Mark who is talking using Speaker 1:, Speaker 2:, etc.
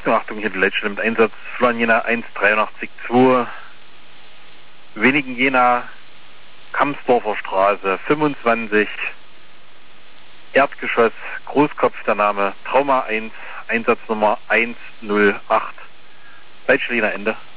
Speaker 1: Achtung, hier die Leitstelle mit Einsatz Florian Jena 183-2, Wenigen Jena, Kamsdorfer Straße 25, Erdgeschoss, Großkopf der Name, Trauma 1, Einsatznummer 108, Leitstelle Jena Ende.